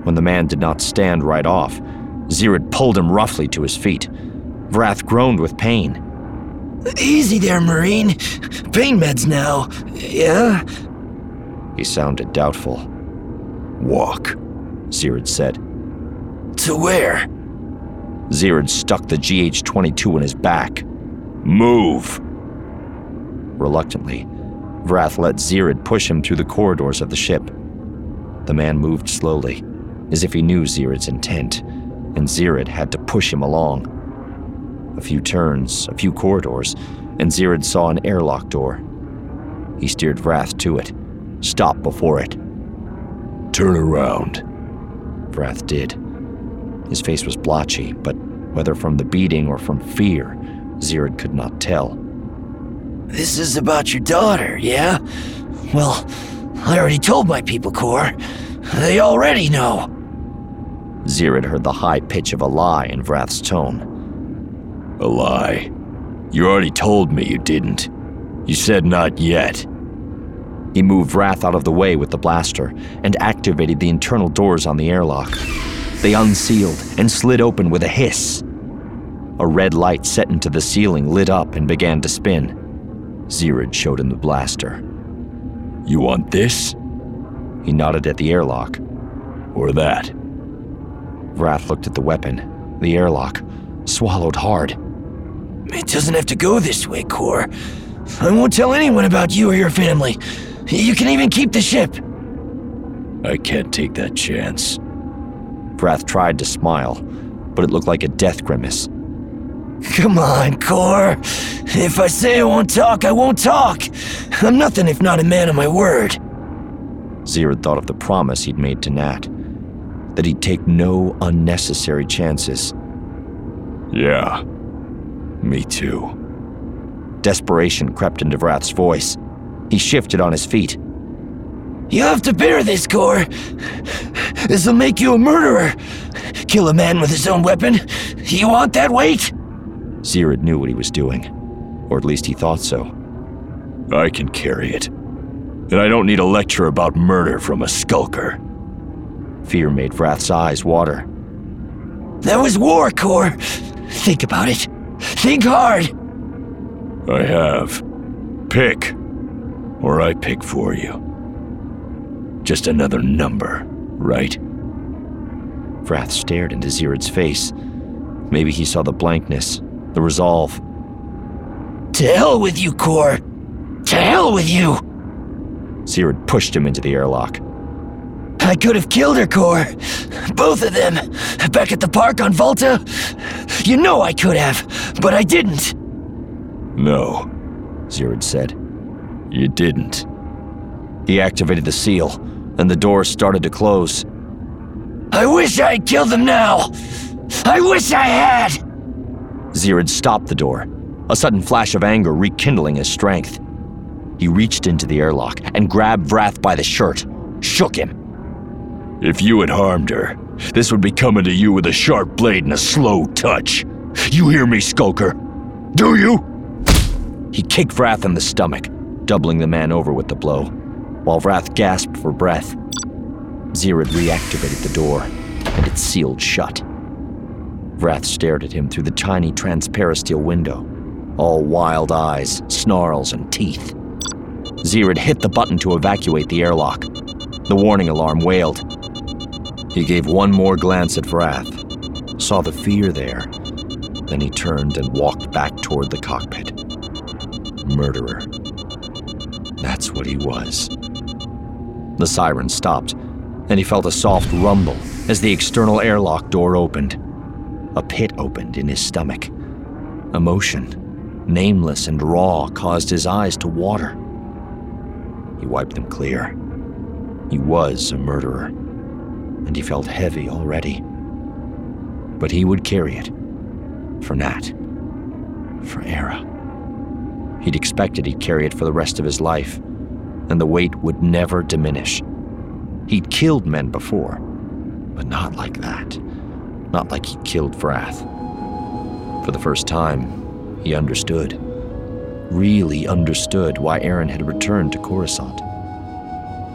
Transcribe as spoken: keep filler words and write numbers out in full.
When the man did not stand right off, Zirid pulled him roughly to his feet. Vrath groaned with pain. Easy there, Marine. Pain meds now, yeah? He sounded doubtful. Walk, Zirid said. To where? Zirid stuck the G H twenty-two in his back. Move! Reluctantly, Vrath let Zirid push him through the corridors of the ship. The man moved slowly, as if he knew Zirid's intent, and Zirid had to push him along. A few turns, a few corridors, and Zirid saw an airlock door. He steered Vrath to it, stopped before it. Turn around. Vrath did. His face was blotchy, but whether from the beating or from fear, Zirid could not tell. This is about your daughter, yeah? Well, I already told my people, Kor. They already know. Zirid heard the high pitch of a lie in Vrath's tone. A lie? You already told me you didn't. You said not yet. He moved Vrath out of the way with the blaster and activated the internal doors on the airlock. They unsealed and slid open with a hiss. A red light set into the ceiling lit up and began to spin. Zirid showed him the blaster. You want this? He nodded at the airlock. Or that? Vrath looked at the weapon, the airlock, swallowed hard. It doesn't have to go this way, Kor. I won't tell anyone about you or your family. You can even keep the ship. I can't take that chance. Vrath tried to smile, but it looked like a death grimace. Come on, Kor. If I say I won't talk, I won't talk. I'm nothing if not a man of my word. Zirid thought of the promise he'd made to Nat, that he'd take no unnecessary chances. Yeah, me too. Desperation crept into Vrath's voice. He shifted on his feet. You have to bear this, Kor. This'll make you a murderer. Kill a man with his own weapon. You want that weight? Zirid knew what he was doing, or at least he thought so. I can carry it. And I don't need a lecture about murder from a skulker. Fear made Vrath's eyes water. That was war, Kor. Think about it. Think hard. I have. Pick. Or I pick for you. Just another number, right? Vrath stared into Zirid's face. Maybe he saw the blankness, the resolve. To hell with you, Kor. To hell with you. Zirid pushed him into the airlock. I could have killed her, Kor. Both of them. Back at the park on Volta. You know I could have, but I didn't. No, Zirid said. You didn't. He activated the seal, and the door started to close. I wish I had killed them now. I wish I had. Zirid stopped the door, a sudden flash of anger rekindling his strength. He reached into the airlock and grabbed Vrath by the shirt, shook him. If you had harmed her, this would be coming to you with a sharp blade and a slow touch. You hear me, Skulker? Do you? He kicked Vrath in the stomach, doubling the man over with the blow, while Vrath gasped for breath. Zirid reactivated the door, and it sealed shut. Vrath stared at him through the tiny transparasteel window, all wild eyes, snarls, and teeth. Zirid hit the button to evacuate the airlock. The warning alarm wailed. He gave one more glance at Vrath, saw the fear there, then he turned and walked back toward the cockpit. Murderer. That's what he was. The siren stopped, and he felt a soft rumble as the external airlock door opened. A pit opened in his stomach. Emotion, nameless and raw, caused his eyes to water. He wiped them clear. He was a murderer, and he felt heavy already. But he would carry it. For Nat. For Era. He'd expected he'd carry it for the rest of his life, and the weight would never diminish. He'd killed men before, but not like that. Not like he killed Vrath. For the first time, he understood. Really understood why Erend had returned to Coruscant.